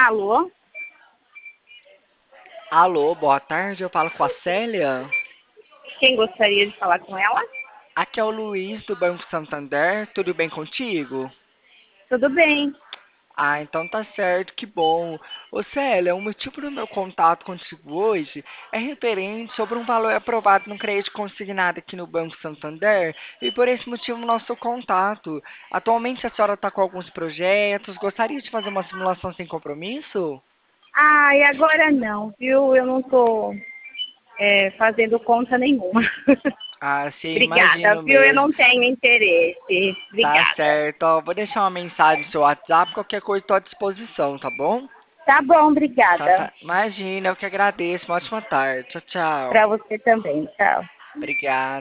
Alô? Alô, boa tarde, eu falo com a Célia. Quem gostaria de falar com ela? Aqui é o Luiz do Banco Santander, tudo bem contigo? Tudo bem. Ah, então tá certo, que bom. Ô Célia, o motivo do meu contato contigo hoje é referente sobre um valor aprovado no crédito consignado aqui no Banco Santander e por esse motivo nosso contato. Atualmente a senhora está com alguns projetos, gostaria de fazer uma simulação sem compromisso? Ah, e agora não, viu? Eu não estou fazendo conta nenhuma. Ah, sim, Obrigada, imagino viu? Eu mesmo. não tenho interesse. Tá Obrigada. certo, ó, vou deixar uma mensagem no seu WhatsApp, qualquer coisa estou à disposição, tá bom? Tá bom, Tá, obrigada. tá. Imagina, eu que agradeço. Uma ótima tarde. Tchau, tchau. Para você também. Tchau. Obrigado.